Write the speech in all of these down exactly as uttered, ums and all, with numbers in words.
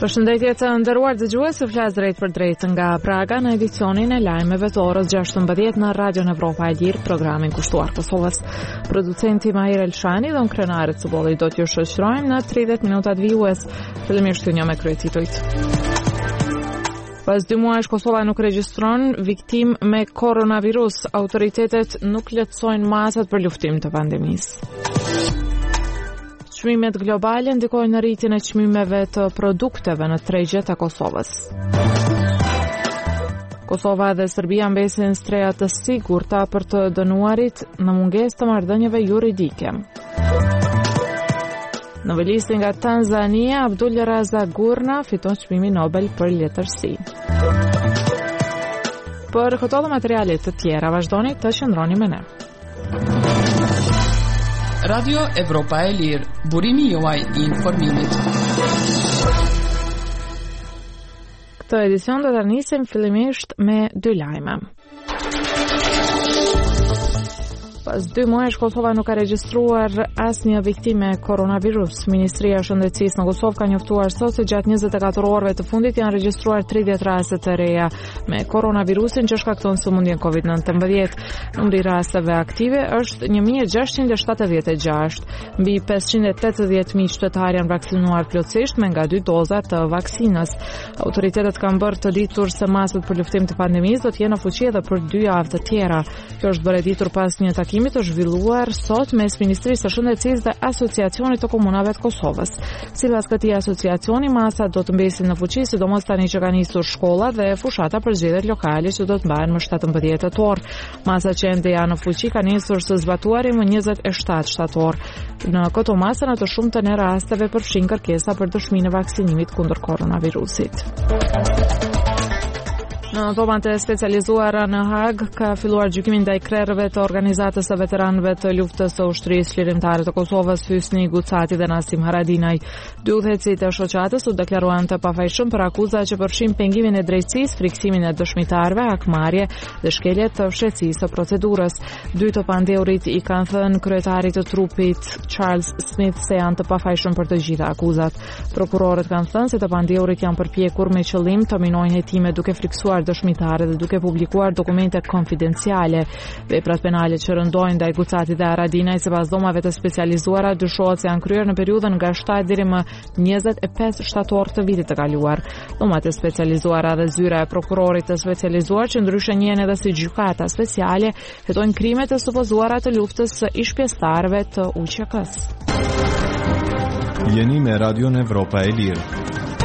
Përshëndetje të nderuar dëgjues, u flas drejt për drejt nga Praga në edicionin e lajmeve të orës gjashtëmbëdhjetë në Radion Evropa e Lirë, programin kushtuar Kosovës. Producenti Mahir Elshani dhe krenarët së bollit do t'ju shoqërojnë në tridhjetë minutat vijues. Fillimisht një me kryetitujt. Pas dy muajsh Kosova nuk regjistron viktim me koronavirus. Autoritetet nuk lehtësojnë masat për luftim të pandemisë. Çmimet globale ndikojnë në rritjen e çmimeve të produkteve në tregjet e Kosovës. Kosova dhe Serbia mbesin streha të sigurta për të dënuarit në mungesë të marrëdhënieve juridike. Novelisti nga Tanzania, Abdul Razak Gurna, fiton çmimin Nobel për letërsi. Për këto dhe materiale të tjera, vazhdoni të qëndroni me ne. Radio Evropa e Lirë, burimi juaj i informimit. Këtë edicion do të nisim fillimisht me dy lajme. Pas dy muajsh Kosova nuk ka regjistruar asnjë viktime koronavirus. Ministria e Shëndetësisë në Kosovë ka njoftuar sot se gjatë njëzet e katër orëve të fundit janë regjistruar tridhjetë raste të reja me koronavirusin që shkakton sëmundjen covid nëntëmbëdhjetë. Numri i rasteve aktive është një mijë e gjashtëqind e shtatëdhjetë e gjashtë. Mbi pesëqind e tetëdhjetë mijë qytetarë janë vaksinuar plotësisht me nga dy doza të vaksinës. Autoritetet kanë bërë të ditur se masat për luftim të pandemisë do të jenë në fuqi edhe për dy javë të tjera. Kjo është bërë ditur pas një takimi të zhvilluar sot mes Ministrisë së Shëndetësisë dhe Asociacionit të Komunave të Kosovës. Sipas këtij asociacioni, masat do të mbesin në fuqi, sidomos tani që kanë nisur shkollat dhe fushata për zgjedhjet lokale që do të mbahen më shtatëmbëdhjetë tetor. Masat që ende janë në fuqi kanë nisur së zbatuari më njëzet e shtatë shtator. Në këto masa në të shumtën e rasteve përfshin kërkesa për dëshminë e vaksinimit kundër koronavirusit. Në thoban të specializuara në Hag ka filluar gjykimin ndaj krerëve të organizatës së veteranëve të luftës së ushtrisë lirimtare të Kosovës, Hysni Gucati dhe Nasim Haradinaj. Dy udhëheqësit e shoqatës u deklaruan të pafajshëm për akuza që përfshin pengimin e drejtësisë, friksimin e dëshmitarëve, hakmarrje dhe shkelje të fshehësisë së procedurës. Dy të pandeurit i kanë thënë kryetarit të trupit Charles Smith se janë të pafajshëm për të gjitha akuzat. Prokurorët kanë thënë se të pandeurit janë përpjekur me qëllim të minojnë hetime duke friksuar dëshmitare dhe duke publikuar dokumente konfidenciale. Veprat penale që rëndojnë ndaj Gucati dhe Haradinaj sipas dhomave të specializuara dyshohet se janë kryer në periudhën nga shtatë deri më njëzet e pesë shtator të vitit të kaluar. Dhomat e specializuara dhe zyra e prokurorit të specializuar që ndryshe njihen edhe si gjykata speciale hetojnë krimet e supozuara të luftës së ish-pjesëtarëve të U Q K-s. Jeni me Radion Evropa e Lirë.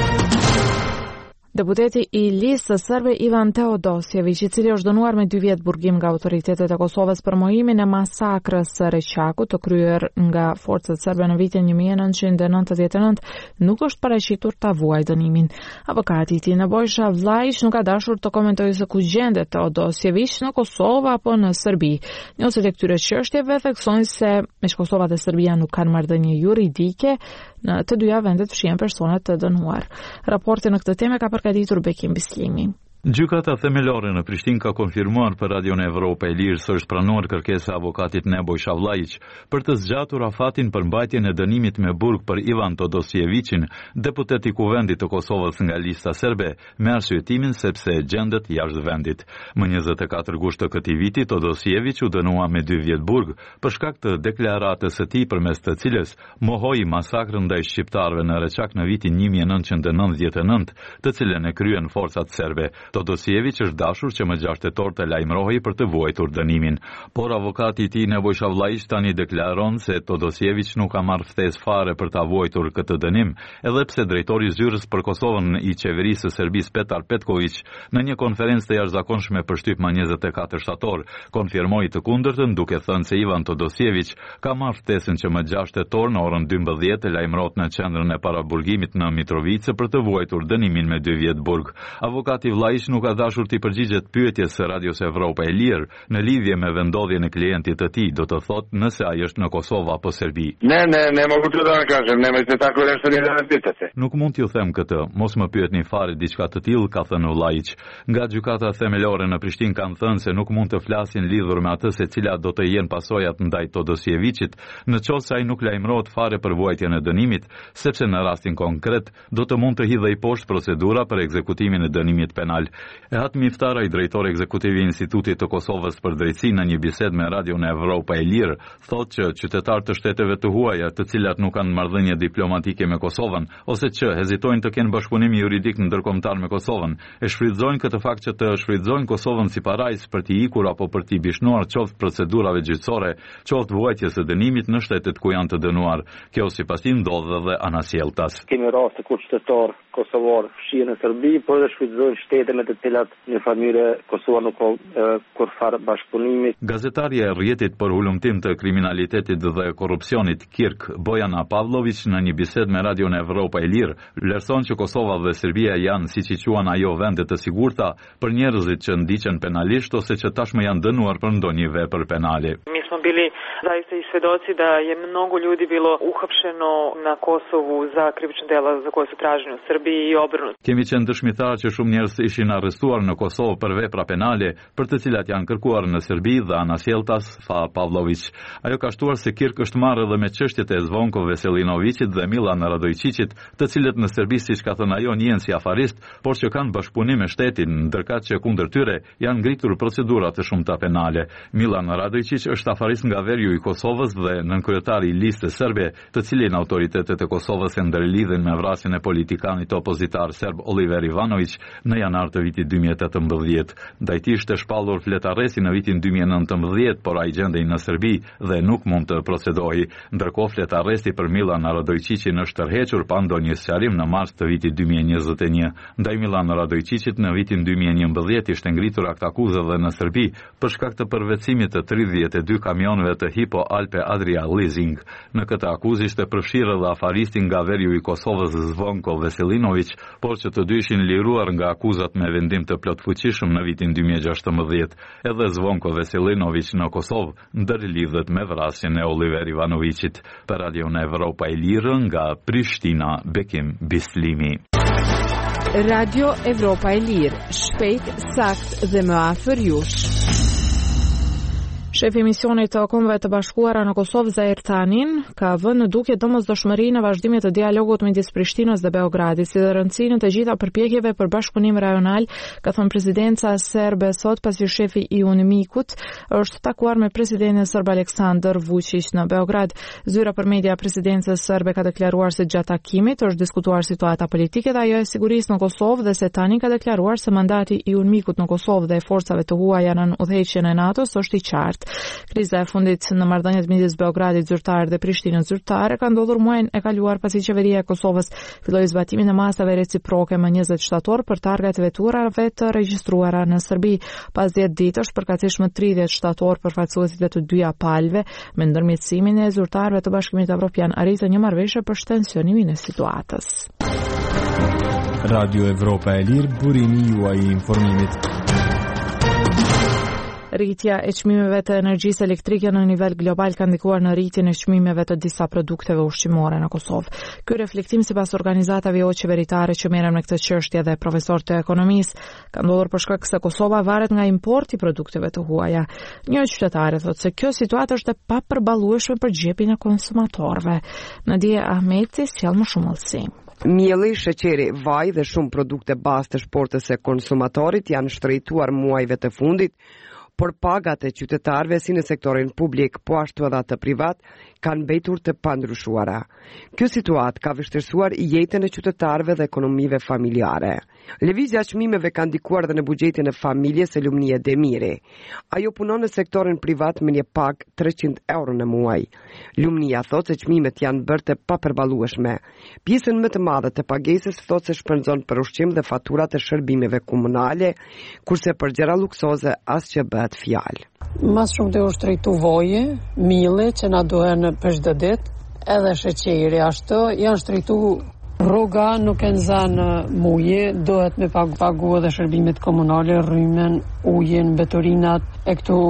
Deputeti i listës serbe Ivan Teodosjević, i cili është dënuar me dy vjet burgim nga autoritetet e Kosovës për mohimin e masakrës së Reqakut të kryer nga forcat serbe në vitin një mijë e nëntëqind e nëntëdhjetë e nëntë, nuk është paraqitur ta vuajë dënimin. Avokati i tij Nebojša Vlajić nuk ka dashur të komentojë se ku gjendet Teodosjević, në Kosovë apo në Serbi. Njësit e këtyre çështjeve theksojnë se me Kosova dhe Serbia nuk kanë marrëdhënie juridike. Në të dyja vendet fshihen persona të dënuar. Raporti në këtë temë ka përgatitur Bekim Bislimi. Gjykata themelore në Prishtinë ka konfirmuar për Radion Evropa e Lirë se është pranuar kërkesa e avokatit Nebojša Vlajić për të zgjatur afatin për mbajtjen e dënimit me burg për Ivan Todosjevićin, deputet i Kuvendit të Kosovës nga lista serbe, me arsyetimin sepse gjendet jashtë vendit. Më njëzet e katër gusht të këtij viti, Todosjević u dënua me dy vjet burg për shkak të deklaratës së tij përmes të cilës mohoi masakrën ndaj shqiptarëve në Reçak në vitin një mijë e nëntëqind e nëntëdhjetë e nëntë, të cilën e kryen forcat serbe. Todosjević është dashur që më gjashtë tetor të lajmërohej për të vuajtur dënimin, por avokati i tij Nebojša Vlajić tani deklaron se Todosjević nuk ka marrë ftesë fare për ta vuajtur këtë dënim, edhe pse drejtori i zyrës për Kosovën i qeverisë së Serbisë Petar Petković në një konferencë të jashtëzakonshme për shtyp më njëzet e katër shtator konfirmoi të kundërtën, duke thënë se Ivan Todosjević ka marrë ftesën që më gjashtë tetor në orën dymbëdhjetë të lajmërohet në qendrën e paraburgimit në Mitrovice për të vuajtur dënimin me dy vjet burg. Avokati Vlajić Pavlović nuk ka dashur t'i përgjigjet pyetjes së Radios Evropa e Lirë në lidhje me vendodhjen e klientit të tij, do të thotë nëse ai është në Kosovë apo Serbi. Ne, ne, ne më kuptoj këngën, ne më të takojmë së një ditë. Nuk mund t'ju them këtë, mos më pyetni fare diçka të tillë, ka thënë Ullajić. Nga gjykata themelore në Prishtinë kanë thënë se nuk mund të flasin lidhur me atë se cilat do të jenë pasojat ndaj Todosievićit, në qoftë se ai nuk lajmërohet fare për vuajtjen e dënimit, sepse në rastin konkret do të mund të hidhej poshtë procedura për ekzekutimin e dënimit penal. Ehat Miftaraj, drejtori ekzekutiv i Institutit të Kosovës për Drejtësi, në një bisedë me Radion Evropa e Lirë, thotë që qytetarët të shteteve të huaja, të cilat nuk kanë marrëdhënie diplomatike me Kosovën, ose që hezitojnë të kenë bashkëpunim juridik ndërkombëtar me Kosovën, e shfrytëzojnë këtë fakt që të shfrytëzojnë Kosovën si parajs për t'i ikur apo për t'i bishnuar qoftë procedurave gjyqësore, qoftë vuajtjes së dënimit në shtetet ku janë të dënuar. Kjo sipas tij ndodh edhe anasjelltas. Kemi raste kur qytetar kosovar fshihen në Serbi, por edhe shfrytëzojnë shtete me të cilat një familje Kosova nuk ka kurfar bashkëpunimi. Gazetarja e rrjetit për hulumtim të kriminalitetit dhe korrupsionit Kirk Bojana Pavlović në një bisedë me Radion Evropa e Lirë vlerëson që Kosova dhe Serbia janë, siç i quajnë ajo, vende të sigurta për njerëzit që ndiqen penalisht ose që tashmë janë dënuar për ndonjë vepër penale. Mi smo bili zaista i svedoci da je mnogo ljudi bilo uhapšeno na Kosovu za krivična dela za koje su traženi u Srbiji i obrnuto. Kemi qenë dëshmitar që shumë njerëz ishin arrestuar në Kosovë për vepra penale, për të cilat janë kërkuar në Serbi dhe anasjelltas, tha Pavlović. Ajo ka shtuar se Kirk është marrë edhe me çështjet e Zvonko Veselinovićit dhe Milan Radojčićit, të cilët në Serbi, siç ka thënë ajo, njihen si afarist, por që kanë bashkëpunim me shtetin, ndërkaq që kundër tyre janë ngritur procedura të shumta penale. Milan Radojčić është afarist nga veriu i Kosovës dhe nënkryetari i listës serbe, të cilin autoritetet e Kosovës e ndërlidhin me vrasjen e politikanit opozitar serb Oliver Ivanović në janar të vitit dy mijë e tetëmbëdhjetë. Ndaj tij ishte shpallur fletarresi në vitin dy mijë e nëntëmbëdhjetë, por ai gjendej në Serbi dhe nuk mund të procedohej. Ndërkohë fletarresti për Milan Radojčićin është tërhequr pa ndonjë sqarim në mars të vitit dy mijë e njëzet e një. Ndaj Milan Radojčićit në vitin dy mijë e njëmbëdhjetë ishte ngritur akt akuze dhe në Serbi për shkak të përvetësimit të tridhjetë e dy kamionëve të Hypo Alpe Adria Leasing. Në këtë akuzë ishte përfshirë edhe afaristi nga veriu i Kosovës Zvonko Veselinović, por që të dy ishin liruar nga akuzat me vendim të plotfuqishëm në vitin dy mijë e gjashtëmbëdhjetë. Edhe Zvonko Veselinović në Kosovë ndërlidhet me vrasjen e Oliver Ivanovićit. Për Radion Evropa e Lirë nga Prishtina, Bekim Bislimi. Radio Evropa e Lirë, shpejt, sakt dhe më afër jush. Shefi i misionit të Kombeve të Bashkuara në Kosovë, Zair Tanin, ka vënë në dukje domosdoshmërinë në vazhdimit të dialogut midis Prishtinës dhe Beogradit, si dhe rëndësinë të gjitha përpjekjeve për bashkëpunim rajonal, ka thënë presidenca serbe sot, pasi shefi i UNMIK-ut është takuar me presidentin serb Aleksandar Vučić në Beograd. Zyra për media presidencës serbe ka deklaruar se gjatë takimit është diskutuar situata politike dhe ajo e sigurisë në Kosovë dhe se Tanin ka deklaruar se mandati i UNMIK-ut në Kosovë dhe e forcave të huaja në udhëheqjen e NATO-s është i qartë. Kriza e fundit në marrëdhëniet midis Beogradit zyrtar dhe Prishtinës zyrtare ka ndodhur muajin e kaluar pasi qeveria e Kosovës filloi zbatimin e masave reciproke më njëzet shtator për targat e veturave të regjistruara në Serbi. Pas dhjetë ditësh përkatësisht më tridhjetë shtator përfaqësuesit të dyja palëve me ndërmjetësimin e zyrtarëve të Bashkimit Evropian arritën një marrëveshje për shtensionimin e situatës. Radio Evropa e Lirë, burimi juaj i informimit. Rritja e çmimeve të energjisë elektrike në nivel global ka ndikuar në rritjen e çmimeve të disa produkteve ushqimore në Kosovë. Ky reflektim sipas organizatave jo qeveritare që merren me këtë çështje dhe profesorë të ekonomisë ka ndodhur për shkak se Kosova varet nga importi i produkteve të huaja. Një qytetare thotë se kjo situatë është e papërballueshme për xhepin e konsumatorëve. Nadia Ahmeti sjell më shumë allësi. Mielli, sheqeri, vaj dhe shumë produkte bazë të shportës së konsumatorit janë shtrejtuar muajve të fundit, por pagat e qytetarëve si në sektorin publik, po ashtu edhe të privat, kanë mbetur të pandryshuara. Kjo situatë ka vështirësuar jetën e qytetarëve dhe ekonomive familjare. Lëvizja e çmimeve ka ndikuar edhe në buxhetin e familjes së Lumnie Demiri. Ajo punon në sektorin privat me një pagë treqind euro në muaj. Lumnia thotë se çmimet janë bërë të papërballueshme. Pjesën më të madhe të pagesës thotë se shpenzon për ushqim dhe faturat e shërbimeve komunale, kurse për gjëra luksoze asgjë bëhet fjalë. Mas shumë të është rejtu voje, mile që na duhen për çdo ditë, edhe sheqeri ashtu, janë shtrejtu Rroga nuk e nxan muji, dohet me pagu edhe shërbimet komunale, rrymen, ujin, betorinat, e këtu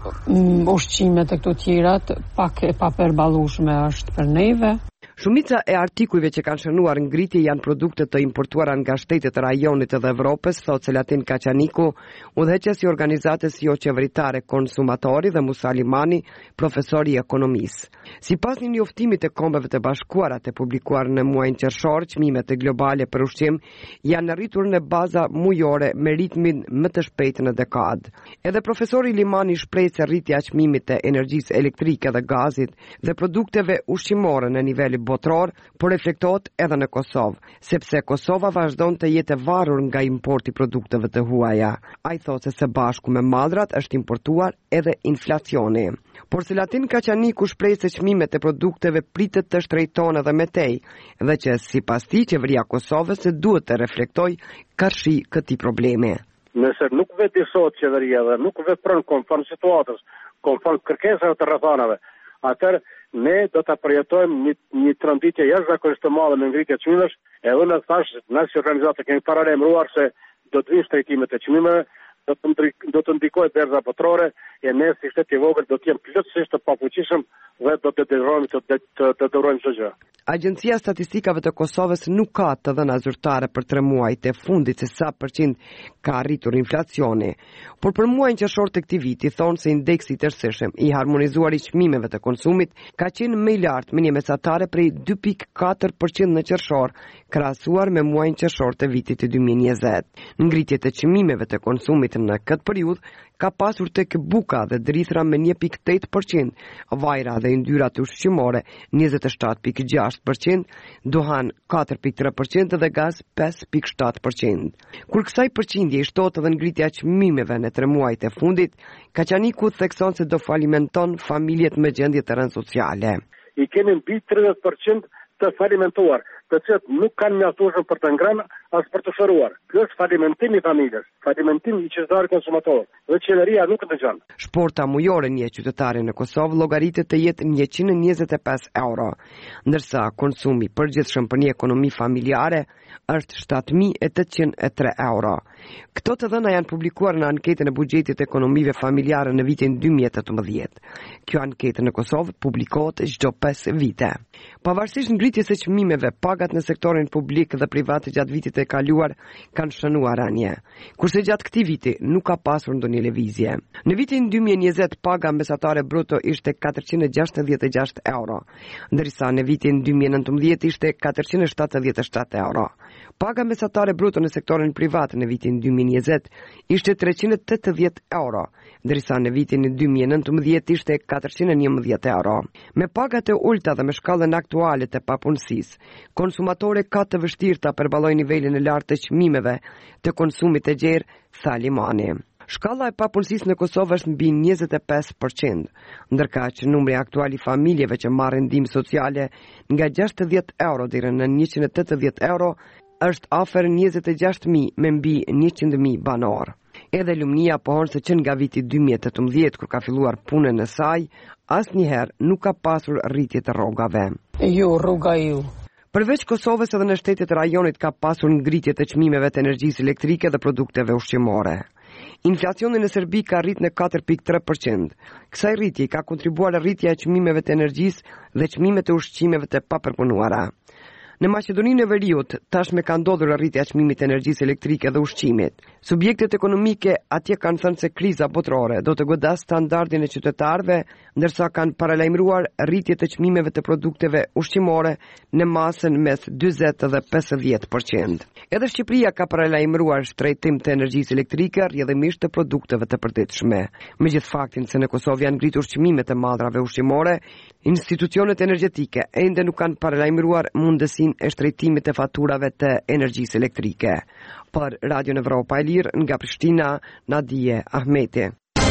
ushqimet e këtu tjerat pak e papërballueshme është për neve. Shumica e artikujve që kanë shënuar ngritje janë produkte të importuara nga shtetet e rajonit dhe Evropës, thot Selatin Kaçaniku, udhëheqës i organizatës jo qeveritare Konsumatori dhe Musa Limani, profesori i ekonomisë. Sipas një njoftimi të Kombeve të Bashkuara të publikuar në muajin qershor, çmimet e globale për ushqim janë arritur në baza mujore me ritmin më të shpejtë në dekadë. Edhe profesori Limani shpreh se rritja e çmimit të energjisë elektrike dhe gazit dhe produkteve ushqimore në nivel botror, por reflektohet edhe në Kosovë, sepse Kosova vazhdon të jetë e varur nga importi produkteve të huaja. Ai thotë se së bashku me mallrat është importuar edhe inflacioni. Por Selatin Kaçaniku shpreh se çmimet e produkteve pritet të shtrejtohen edhe me tej, dhe që sipas tij qeveria e Kosovës se duhet të reflektojë karshi këtij problemi. Nëse nuk vetisohet qeveria dhe nuk vepron konform situatës, konform kërkesave të rrethanave, atëherë ne do ta përjetojmë një, një tronditje jashtëzakonisht të madhe në ngritje të çmimesh, e unë thash, ne si organizatë kemi paralajmëruar se do të vinë shtrejtimet e çmimeve, do të do të ndikojë berza botrore, e ne si shtet i vogël do të jemi plotësisht të pafuqishëm dhe do të dërojmë të të të dërojmë çdo gjë. Agjencia e Statistikave të Kosovës nuk ka të dhëna zyrtare për tre muajt e fundit se sa përqind ka arritur inflacioni, por për muajin qershor të këtij viti thonë se indeksi i tërësishëm i harmonizuar i çmimeve të konsumit ka qenë më i lartë me një mesatare prej dy pikë katër përqind në qershor, krahasuar me muajin qershor të vitit të dy mijë e njëzet. Ngritjet e çmimeve të konsumit në këtë periudhë ka pasur tek buka dhe drithra me një pikë tetë përqind, vajra dhe yndyrat ushqimore njëzet e shtatë pikë gjashtë përqind, duhan katër pikë tre përqind dhe gaz pesë pikë shtatë përqind. Kur kësaj përqindje i shtohet edhe ngritja e çmimeve në tre muajt e fundit, Kaçaniku thekson se do falimenton familjet me gjendje të rënd sociale. I kemi mbi tridhjetë përqind të falimentuar, të cilët nuk kanë mjaftueshëm për të ngrënë as për të shëruar. Ky është falimentimi i familjes, falimentimi i qytetarit konsumator, dhe qeveria nuk dëgjon. Shporta mujore një qytetari në Kosovë llogaritet të jetë njëqind e njëzet e pesë euro, ndërsa konsumi përgjithshëm për një ekonomi familjare është shtatë mijë e tetëqind e tre euro. Këto të dhëna janë publikuar në anketën e buxhetit të ekonomive familjare në vitin dy mijë e tetëmbëdhjetë. Kjo anketë në Kosovë publikohet çdo pesë vite. Pavarësisht ngritjes së çmimeve, pagat në sektorin publik dhe privat gjatë vitit e kaluar kanë shënuar rënje, kurse gjatë këtij viti nuk ka pasur ndonjë lëvizje. Në vitin dy mijë e njëzet paga mesatare bruto ishte katërqind e gjashtëdhjetë e gjashtë euro, ndërsa në vitin dy mijë e nëntëmbëdhjetë ishte katërqind e shtatëdhjetë e shtatë euro. Paga mesatare bruto në sektorin privat në vitin dy mijë e njëzet ishte treqind e tetëdhjetë euro, ndërsa në vitin dy mijë e nëntëmbëdhjetë ishte katërqind e njëmbëdhjetë euro. Me pagat e ulta dhe me shkallën aktuale të papunësisë, konsumatore ka të vështirë ta përballojë nivelin e lartë të çmimeve të konsumit të gjerë, tha Limani. Shkalla e papunësisë në Kosovë është mbi njëzet e pesë përqind, ndërka që numri aktual i familjeve që marrin ndihmë sociale nga gjashtëdhjetë euro deri në njëqind e tetëdhjetë euro është afër njëzet e gjashtë mijë me mbi njëqind mijë banor. Edhe Lumnia pohon se që nga viti dy mijë e tetëmbëdhjetë kur ka filluar punën e saj, asnjëherë nuk ka pasur rritje të rrogave. Jo, rroga ju. Përveç Kosovës edhe në shtetet e rajonit ka pasur ngritje të çmimeve të energjisë elektrike dhe produkteve ushqimore. Inflacioni në Serbi ka rrit në katër pikë tre përqind. Kësaj rritje ka kontribuar rritja e çmimeve të energjisë dhe çmimet e ushqimeve të papërpunuara. Në Maqedoninë e Veriut tashmë ka ndodhur rritja e çmimit të energjisë elektrike dhe ushqimit. Subjektet ekonomike atje kanë thënë se kriza botërore do të godas standardin e qytetarëve, ndërsa kanë paralajmëruar rritje të çmimeve të produkteve ushqimore në masën mes dyzet dhe pesëdhjetë përqind. Edhe Shqipëria ka paralajmëruar shtrejtim të energjisë elektrike rrjedhimisht të produkteve të përditshme. Megjithë faktin se në Kosovë janë ngritur çmimet e madrave ushqimore, institucionet energjetike ende nuk kanë paralajmëruar mundësinë e shtrejtimit të faturave të energjisë elektrike. Për Radio Evropa e Lirë nga Prishtina, Nadije Ahmeti.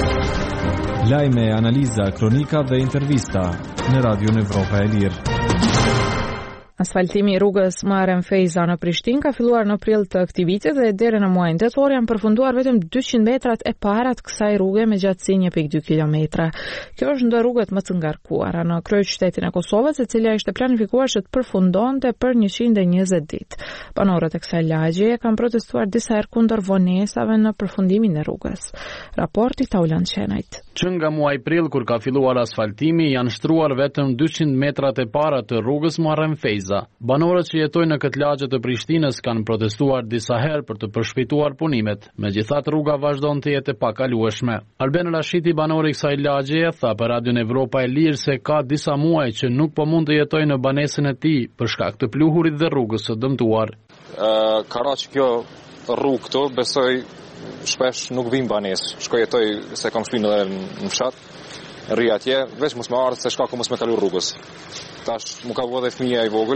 Lajme, analiza, kronika dhe intervista në Radio Evropa e Lirë. Asfaltimi i rrugës Muharrem Feza në Prishtinë ka filluar në prill të këtij viti dhe deri në muajin tetor janë përfunduar vetëm dyqind metrat e para të kësaj rruge me gjatësi një pikë dy kilometra. Kjo është ndër rrugët më të ngarkuara në kryeqytetin e Kosovës, e cila ishte planifikuar që të përfundonte për njëqind e njëzet ditë. Banorët e kësaj lagjeje kanë protestuar disa herë kundër vonesave në përfundimin e rrugës. Raporti Taulan Qenajt. Që nga muaji prill kur ka filluar asfaltimi janë shtruar vetëm dyqind metrat e para të rrugës Muharrem Feza. Banorët që jetojnë në këtë lagje të Prishtinës kanë protestuar disa herë për të përshpejtuar punimet, megjithatë rruga vazhdon të jetë e pakalueshme. Arben Rashiti, banori i kësaj lagjeje, tha për Radion Evropa e Lirë se ka disa muaj që nuk po mund të jetojë në banesën e tij për shkak të pluhurit dhe rrugës së dëmtuar. Uh, Kara që kjo rrugë këtu, besoj shpesh nuk vim banesë. Shkoj jetoj se kam shpinë edhe në fshat, rri atje, veç mos më ardhë se shka ku mos me kalu rrugës. Tash mu ka vë dhe fëmija i vogël,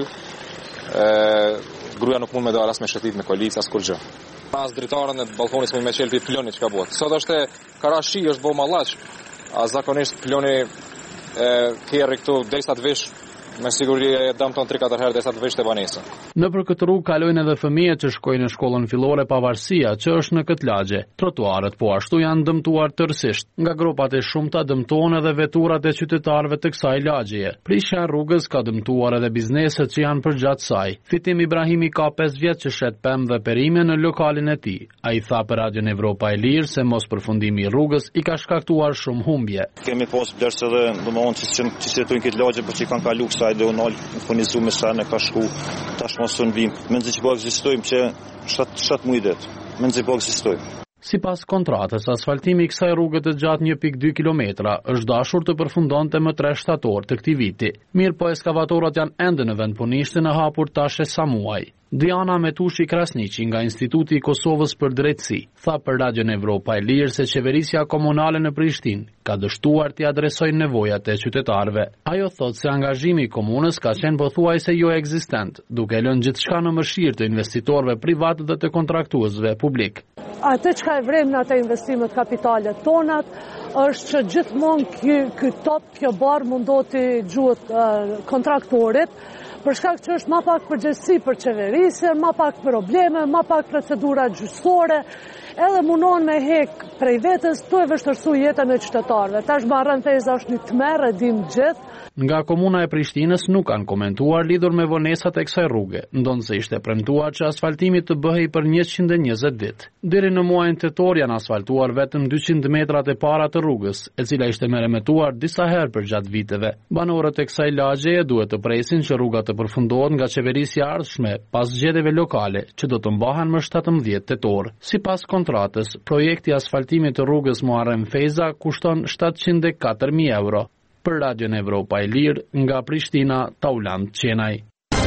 e, gruja nuk mund me dalë as me shëtit, me koalic, as kur gjë. As dritarën e balkonis me me qelpi piloni që ka bëhet. Sot është e karashi, është bo malaq, a zakonisht piloni e, kjerri këtu derisa të vish, me siguri e dam ton tri katër herë derisa të vish të banesa. Në për këtë rrugë kalojnë edhe fëmijët që shkojnë në shkollën fillore pavarësia që është në këtë lagje. Trotuarët po ashtu janë dëmtuar tërësisht. Nga gropat e shumta dëmtohen edhe veturat e qytetarëve të kësaj lagjeje. Prishja e rrugës ka dëmtuar edhe bizneset që janë përgjatë saj. Fitim Ibrahimi ka pesë vjet që shet pemë dhe perime në lokalin e tij. Ai tha për Radion Evropa e Lirë se mos përfundimi i rrugës i ka shkaktuar shumë humbje. Kemi pas vlerëse edhe domethënë që që jetojnë këtë lagje për që kanë kalu kësaj dhe unal funizu me sa ne ka shku tash mos son vim. Mendoj që po ekzistojmë që shtat muaj det. Mendoj po ekzistojmë. Sipas kontratës, asfaltimi i kësaj rruge të gjatë një pikë dy kilometra është dashur të përfundonte më tre shtator të këtij viti. Mirë po ekskavatorët janë ende në vend punishtin e hapur tash e sa muaj. Diana Metushi Krasniqi nga Instituti i Kosovës për Drejtësi tha për Radion Evropa e Lirë se qeverisja komunale në Prishtinë ka dështuar t'i adresojë nevojat e qytetarëve. Ajo thotë se angazhimi i komunës ka qenë pothuajse jo ekzistent, duke lënë gjithçka në mëshirë të investitorëve privat dhe të kontraktuesve publik. Atë çka e vrem në ato investimet kapitale tonat është që gjithmonë ky ky top kjo barë mundoti gjuhët uh, kontraktorit, për shkak që është ma pak përgjegjësi për qeverisje, ma pak probleme, ma pak procedura gjyqësore, edhe mundon me hek prej vetës, tu e vështërsu jetën e qytetarëve. Tash Muharrem Feza është një tmerr, e dim gjithë. Nga komuna e Prishtinës nuk kanë komentuar lidhur me vonesat e kësaj rruge, ndonse ishte premtuar që asfaltimi të bëhej për njëqind e njëzet ditë. Deri në muajin tetor janë asfaltuar vetëm dyqind metrat e para të rrugës, e cila ishte merremetuar disa herë për gjatë viteve. Banorët e kësaj lagjeje duhet të presin që rruga të përfundohet nga qeverisja e ardhshme pas zgjedhjeve lokale, që do të mbahen më shtatëmbëdhjetë tetor. Sipas kontratës, projekti i asfaltimit të rrugës Muharrem Feza kushton shtatëqind e katër mijë euro. Për Radion Evropa e Lirë, nga Prishtina, Taulan Qenaj.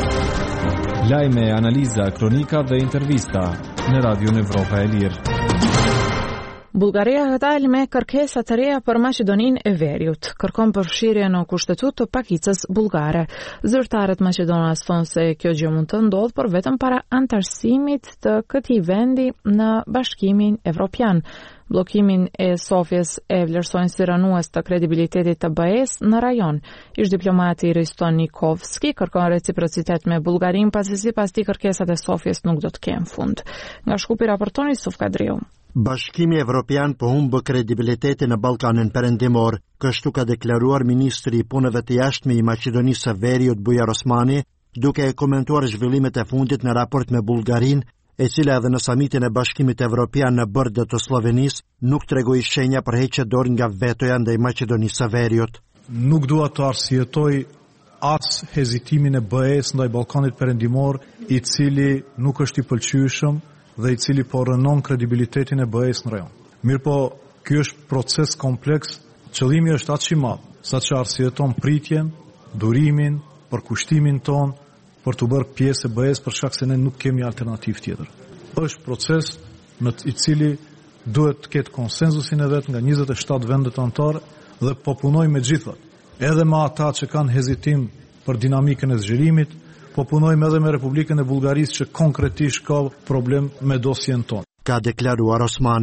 Lajme, analiza, kronika dhe intervista në Radion Evropa e Lirë. Bullgaria ka dalë me kërkesa të reja për Maqedoninë e Veriut. Kërkon përfshirje në kushtetut të pakicës bullgare. Zyrtarët maqedonas thonë se kjo gjë mund të ndodhë, por vetëm para antarësimit të këtij vendi në Bashkimin Evropian. Bllokimin e Sofjes e vlerësojnë si rënues të kredibilitetit të B E-s në rajon. Ish diplomati Riston Nikovski kërkon reciprocitet me Bullgarinë, pasi sipas tij kërkesat e Sofjes nuk do të kenë fund. Nga Shkupi raporton Yusuf Kadriu. Bashkimi Evropian po humbë kredibilitetin në Ballkanin Perëndimor, kështu ka deklaruar ministri i punëve të jashtme i Maqedonisë së Veriut Bujar Osmani, duke e komentuar zhvillimet e fundit në raport me Bullgarinë, e cila edhe në samitin e Bashkimit Evropian në Bërdet të Slovenisë nuk tregoi shenja për heqje dorë nga vetoja ndaj Maqedonisë së Veriut. Nuk dua të arsyetoj as hezitimin e B E-s ndaj Ballkanit Perëndimor, i cili nuk është i pëlqyeshëm dhe i cili po rënon kredibilitetin e B E-s në rajon. Mirë po, ky është proces kompleks, qëllimi është aq i madh, saqë arsyeton pritjen, durimin, përkushtimin ton, për të bërë pjesë e B E-s për shkak se ne nuk kemi alternativë tjetër. Është proces në i cili duhet të ketë konsenzusin e vet nga njëzet e shtatë vendet anëtare dhe po punoj me gjithat. Edhe me ata që kanë hezitim për dinamikën e zgjerimit, po punojmë edhe me Republikën e Bullgarisë që konkretisht ka problem me dosjen tonë. Ka deklaruar Osmani.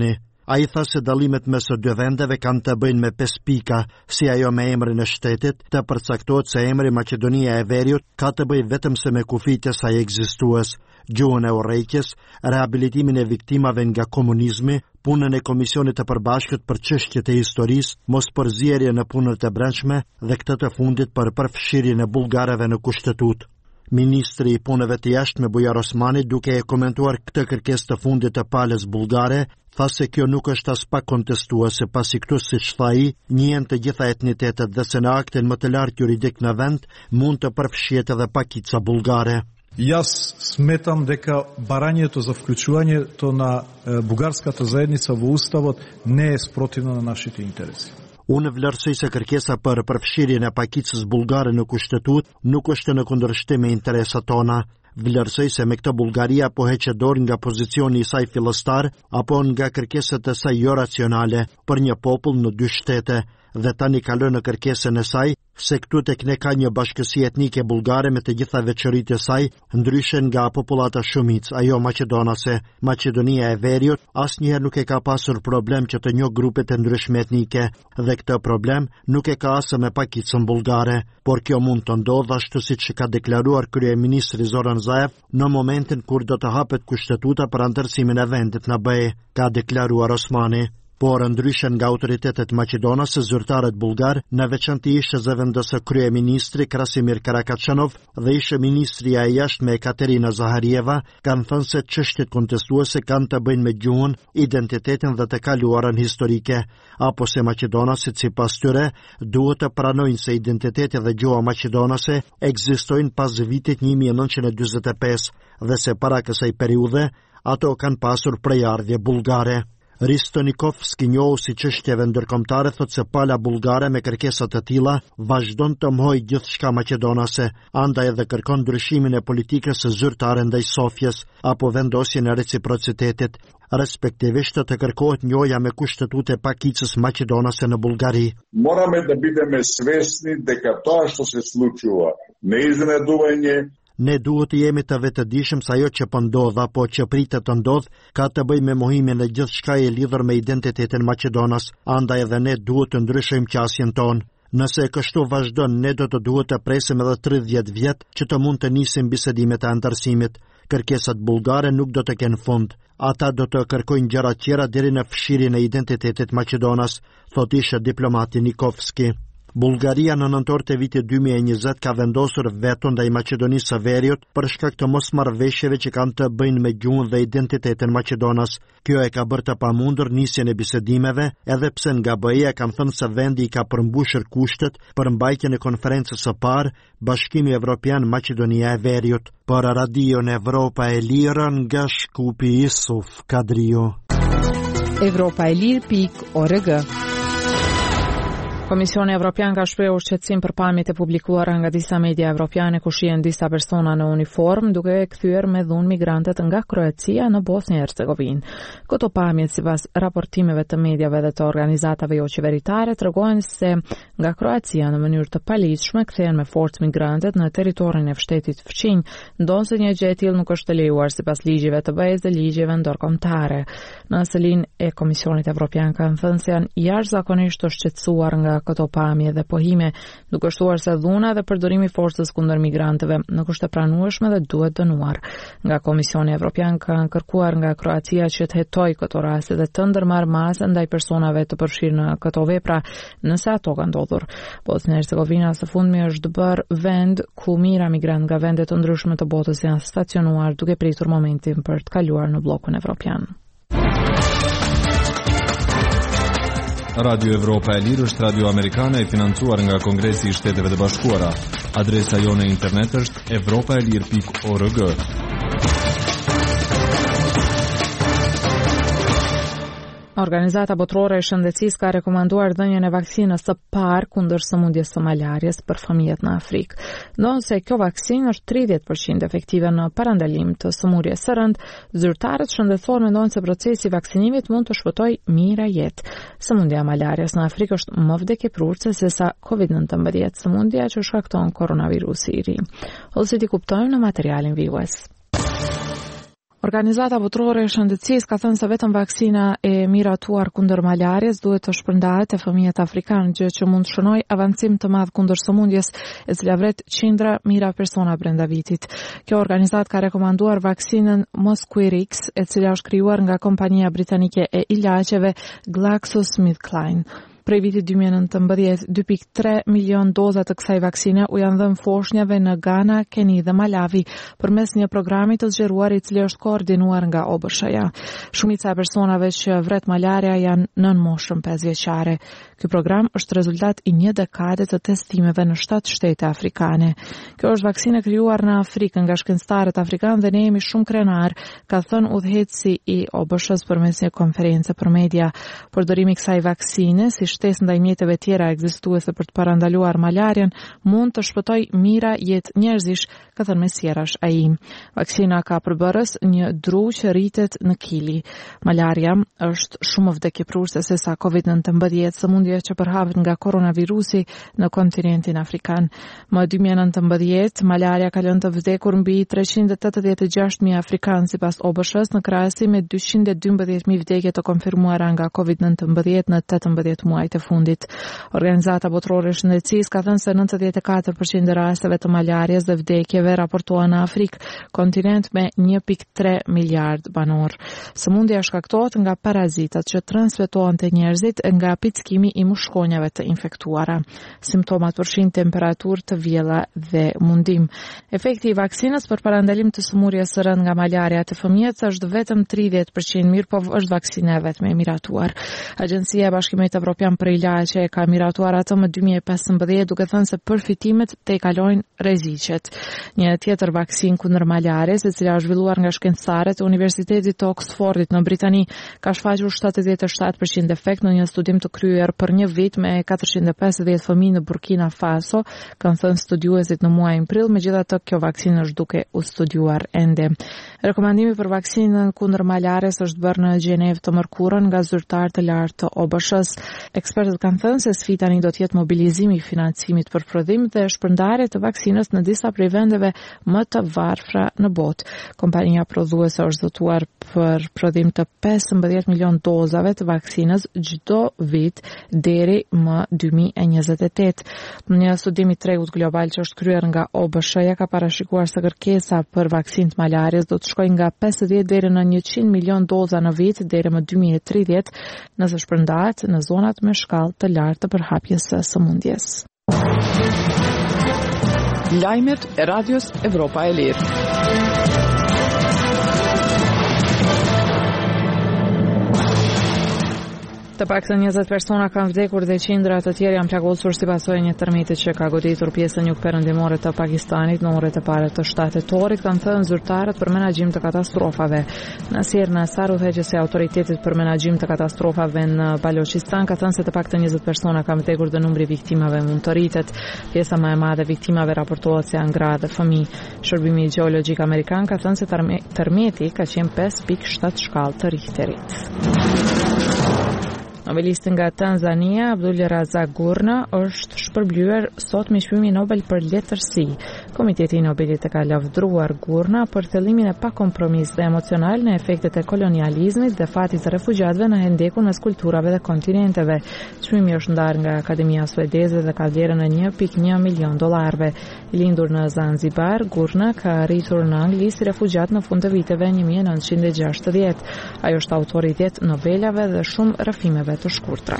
A i tha se dallimet mes së dy vendeve kanë të bëjnë me pesë pika, si ajo me emrin e shtetit, të përcaktohet se emri Maqedonia e Veriut ka të bëjë vetëm se me kufijtë e saj ekzistues, gjuhën e urrejtjes, rehabilitimin e viktimave nga komunizmi, punën e Komisionit të Përbashkët për çështjet e historisë, mospërzierje në punët e brendshme dhe këtë të fundit për përfshirjen e bullgarëve në kushtetut. Ministri i punëve të jashtme Bujar Osmani, duke e komentuar këtë kërkesë të fundit të palës bullgare, tha se kjo nuk është as pak kontestuese, pasi këtu, siç tha ai, njihen të gjitha etnitetet dhe se në aktin më të lartë juridik në vend mund të përfshihet edhe pakica bullgare. Јас сметам дека барањето за вклучувањето на бугарската заедница во уставот не е спротивно на нашите интереси. Unë vlerësoj se kërkesa për përfshirjen e pakicës bullgare në kushtetut nuk është në kundërshtim me interesat tona. Vlerësoj se me këtë Bullgaria po heqë dorë nga pozicioni i saj fillestar apo nga kërkesat e saj jo racionale për një popull në dy shtete dhe tani kalon në kërkesën e saj se këtu tek ne ka një bashkësi etnike bullgare me të gjitha veçoritë e saj, ndryshe nga popullata shumicë, ajo maqedonase. Maqedonia e Veriut asnjëherë nuk e ka pasur problem që të njohë grupet e ndryshme etnike dhe këtë problem nuk e ka asë me pakicën bullgare, por kjo mund të ndodhë ashtu siç ka deklaruar kryeministri Zoran Zaev në momentin kur do të hapet kushtetuta për anëtarësimin e vendit në B E, ka deklaruar Osmani. Por ndryshe nga autoritetet maqedonase, zyrtarët bullgar, në veçantë ishte zëvendësë kryeministri Krasimir Karakachanov dhe ishte ministria e jashtme Ekaterina Zaharieva, kanë thënë se çështjet kontestuese kanë të bëjnë me gjuhën, identitetin dhe të kaluarën historike, apo se maqedonasit sipas tyre duhet të pranojnë se identiteti dhe gjuha maqedonase ekzistojnë pas vitit një mijë e nëntëqind e dyzet e pesë dhe se para kësaj periudhe ato kanë pasur prejardhje bullgare. Risto Nikovski, njohu si çështjeve ndërkombëtare, thotë se pala bullgare me kërkesa të tilla vazhdon të mohojë gjithçka maqedonase, andaj edhe kërkon ndryshimin e politikës së zyrtare ndaj Sofjes apo vendosjen e reciprocitetit, respektivisht të kërkohet njohja me kushtetut e pakicës maqedonase në Bullgari. Morаме да бидеме свесни дека тоа што се случува не изненадување. Ne duhet të jemi të vetëdijshëm se ajo që po ndodh apo që pritet të ndodh ka të bëjë me mohimin e gjithçka e lidhur me identitetin maqedonas, andaj edhe ne duhet të ndryshojmë qasjen tonë. Nëse kështu vazhdon, ne do të duhet të presim edhe tridhjetë vjet që të mund të nisim bisedimet e anëtarësimit. Kërkesat bullgare nuk do të kenë fund. Ata do të kërkojnë gjëra të tjera deri në fshirjen e identitetit maqedonas, thotë ishte diplomati Nikovski. Bullgaria në nëntor të vitit dy mijë e njëzet ka vendosur veto ndaj Maqedonisë së Veriut për shkak të mosmarrëveshjeve që kanë të bëjnë me gjuhën dhe identitetin maqedonas. Kjo e ka bërë të pamundur nisjen e bisedimeve, edhe pse nga B E-ja kanë thënë se vendi i ka përmbushur kushtet për mbajtjen e konferencës së parë Bashkimi Evropian Maqedonia e Veriut. Për Radion Evropa e Lirë nga Shkupi, Isuf Kadrio. Evropa e Lirë pikë org. Komisioni Evropian ka shprehur shqetësim për pamjet e publikuara nga disa media evropiane ku shihen disa persona në uniform duke kthyer me dhunë migrantët nga Kroacia në Bosnjë e Hercegovinë. Këto pamje, sipas raportimeve të mediave dhe të organizatave jo qeveritare, tregojnë se nga Kroacia në mënyrë të paligjshme kthehen me forcë migrantët në territorin e shtetit fqinj, ndonse një gjë e tillë nuk është e lejuar sipas ligjeve të B E-s dhe ligjeve ndërkombëtare. Në anëselinë e Komisionit Evropian kanë thënë se janë jashtëzakonisht të shqetësuar nga këto pamje dhe pohime, duke shtuar se dhuna dhe përdorimi i forcës kundër migrantëve nuk është e pranueshme dhe duhet dënuar. Nga Komisioni Evropian kanë kërkuar nga Kroacia që të hetojë këto raste dhe të ndërmarrë masë ndaj personave të përfshirë në këto vepra nëse ato kanë ndodhur. Bosnia e Hercegovina së fundmi është bërë vend ku mijëra migrantë nga vende të ndryshme të botës janë stacionuar duke pritur momentin për të kaluar në bllokun evropian. Radio Evropa e Lirë është radio amerikane e financuar nga Kongresi i Shteteve të Bashkuara. Adresa jone internet është evropa e lirë pikë org. Organizata Botërore e Shëndetësisë ka rekomanduar dhënien e vaksinës së parë kundër sëmundjes së malarjes për fëmijët në Afrikë. Ndonse kjo vaksinë është tridhjetë përqind efektive në parandalim të sëmundjes së rënd, zyrtarët shëndetësorë mendojnë se procesi i vaksinimit mund të shpëtojë mijëra jetë. Sëmundja e malarjes në Afrikë është më vdekjepruese se sa kovid nëntëmbëdhjetë, sëmundja që shkakton koronavirusi i ri. Ose ti kuptojmë në materialin vijues. Organizata botërore e shëndetësisë ka thënë se vetëm vaksina e miratuar kundër malarjes duhet të shpërndahet te fëmijët afrikanë, gjë që mund të shënojë avancim të madh kundër sëmundjes, e cila vret qindra mijëra persona brenda vitit. Kjo organizatë ka rekomanduar vaksinën Mosquirix, e cila është krijuar nga kompania britanike e ilaçeve GlaxoSmithKline. Prej vitit dy mijë e nëntëmbëdhjetë, dy pikë tre milion doza të kësaj vaksine u janë dhënë foshnjave në Ghana, Keni dhe Malawi përmes një programi të zgjeruar i cili është koordinuar nga O B S H-ja. Shumica e personave që vret malaria janë nën moshën pesë vjeçare. Ky program është rezultat i një dekade të testimeve në shtatë shtete afrikane. Kjo është vaksinë krijuar në Afrikë nga shkencëtarët afrikanë dhe ne jemi shumë krenar, ka thënë udhëheqësi i O B S H-s përmes një konferencë për media. Përdorimi i kësaj vaksine si shtesë ndaj mjeteve tjera ekzistuese për të parandaluar malarjen mund të shpëtoj mijëra jetë njerëzish, ka thënë mesjerash ai. Vaksina ka përbërës një dru që rritet në kili. Malaria është shumë vdekjepruese se sa COVID nëntëmbëdhjetë, sëmundje që përhahet nga koronavirusi në kontinentin afrikan. Më dy mijë e nëntëmbëdhjetë, malaria ka lënë të vdekur mbi treqind e tetëdhjetë e gjashtë mijë afrikanë sipas O B S H-s, në krahasim me dyqind e dymbëdhjetë mijë vdekje të konfirmuara nga COVID nëntëmbëdhjetë në tetëmbëdhjetë muaj të fundit. Organizata botërore e shëndetësisë ka thënë se nëntëdhjetë e katër përqind e rasteve të malarjes dhe vdekjeve raportohen në Afrikë, kontinent me një pikë tre miliard banor. Sëmundja shkaktohet nga parazitat që transmetohen te njerëzit nga pickimi i mushkonjave të infektuara. Simptomat përfshin temperaturë të vjella dhe mundim. Efekti i vaksinës për parandalim të sëmundjes së rënd nga malaria të fëmijët është vetëm tridhjetë përqind, mirë po është vaksina e vetme e miratuar. Agjencia e Bashkimit Evropian për ilaçe e ka miratuar atë më dy mijë e pesëmbëdhjetë, duke thënë se përfitimet te i kalojnë rreziqet. Një tjetër vaksinë kundër malarjes, e cila është zhvilluar nga shkencëtarët e Universitetit të Oxfordit në Britani, ka shfaqur shtatëdhjetë e shtatë përqind efekt në një studim të kryer për një vit me katërqind e pesëdhjetë fëmijë në Burkina Faso, kanë thënë studiuesit në muajin prill. Megjithatë, kjo vaksinë është duke u studiuar ende. Rekomandimi për vaksinën kundër malarjes është bërë në Gjenevë të mërkurën nga zyrtar të lartë të O B S H-s. Ekspertët kanë thënë se sfida tani do të jetë mobilizimi i financimit për prodhim dhe shpërndarje të vaksinës në disa prej vendeve më të varfra në botë. Kompania prodhuese është zotuar për prodhim të pesëmbëdhjetë milion dozave të vaksinës çdo vit deri më dy mijë e njëzet e tetë. Një studim i tregut global që është kryer nga O B S H-ja ka parashikuar se kërkesa për vaksinë të malarjes do të shkojë nga pesëdhjetë deri në njëqind milion doza në vit deri më dy mijë e tridhjetë, nëse shpërndahet në zonat me shkallë të lartë të përhapjes së sëmundjes. Lajmet e Radios Evropa e Lirë. Të paktën njëzet persona kanë vdekur dhe qindra të tjerë janë plagosur si pasojë një tërmiti që ka goditur pjesën jugperëndimore të Pakistanit në orët e para të shtatëtorit, kanë thënë zyrtarët për menaxhim të katastrofave. Nasir Nasar, udhëheqësi i autoritetit për menaxhim të katastrofave në Balochistan, ka thënë se të paktën njëzet persona kanë vdekur dhe numri i viktimave mund të rritet. Pjesa më e madhe e viktimave raportohet se janë gra dhe fëmijë. Shërbimi gjeologjik amerikan ka thënë se tërmeti ka qenë pesë pikë shtatë shkallë të Richterit. Nobelisti nga Tanzania, Abdul Razak Gurna, është shpërblyer sot me çmimin Nobel për letërsi. Komiteti i Nobelit e ka lavdruar Gurna për thellimin e pakompromis dhe emocional në efektet e kolonializmit dhe fatit të refugjatëve në hendekun mes kulturave dhe kontinenteve. Çmimi është ndarë nga Akademia Suedeze dhe ka vlerën e një pikë një milion dollarëve. I lindur në Zanzibar, Gurna ka arritur në Angli si refugjat në fund të viteve një mijë e nëntëqind e gjashtëdhjetë. Ajo është autori i dhjetë novelave dhe shumë rrëfimeve të shkurtra.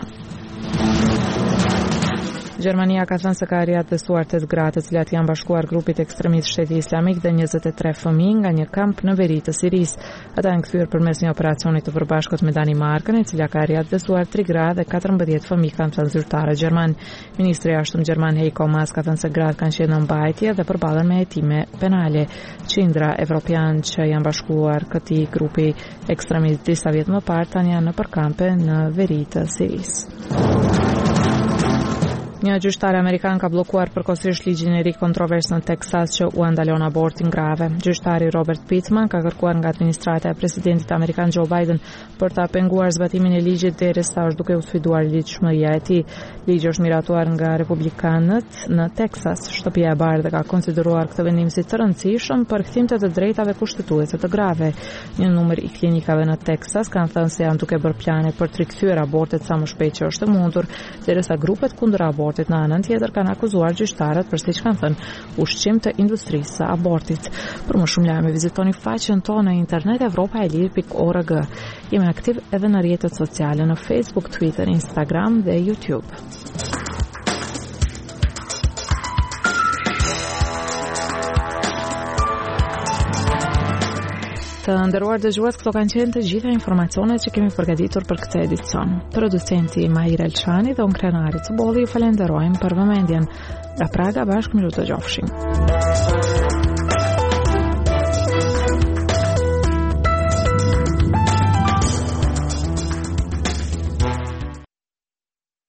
Gjermania ka thënë se ka riadhesuar tetë gra të cilat janë bashkuar grupit ekstremist Shteti Islamik dhe njëzet e tre fëmijë nga një kamp në veri të Sirisë. Ata janë kthyer përmes një operacioni të përbashkët me Danimarkën, e cila ka riadhesuar tre gra dhe katërmbëdhjetë fëmijë, kanë thënë zyrtarët gjerman. Ministri i jashtëm gjerman Heiko Maas ka thënë se gratë kanë qenë në mbajtje dhe përballen me hetime penale. Qindra evropian që janë bashkuar këtij grupi ekstremist disa vjet më parë tani janë në përkampe në veri të Sirisë. Një gjyqtare amerikan ka bllokuar përkohësisht ligjin e ri kontrovers në Teksas që u ndalon abortin grave. Gjyqtari Robert Pittman ka kërkuar nga administrata e presidentit amerikan Joe Biden për ta penguar zbatimin e ligjit derisa është duke u sfiduar ligjshmëria e tij. Ligji është miratuar nga republikanët në Teksas. Shtëpia e Bardhë ka konsideruar këtë vendim si të rëndësishëm për kthimtë të drejtave kushtetuese të grave. Një numër i klinikave në Teksas kanë thënë se janë duke bërë plane për të rikthyer abortet sa më shpejt që është e mundur, derisa grupet kundër abortit në anën tjetër kanë akuzuar gjyqtarët për, siç kanë thënë, ushqim të industrisë së abortit. Për më shumë lajme vizitoni faqen tonë në internet evropa e lirë pikë org. Jemi aktiv edhe në rrjetet sociale në Facebook, Twitter, Instagram dhe YouTube. Të nderuar dëgjues, këto kanë qenë të gjitha informacionet që kemi përgatitur për këtë edicion. Producenti Mair Elçani dhe unë Krenari Cubolli ju falenderojmë për vëmendjen. Nga Praga bashkë miru të gjofshin.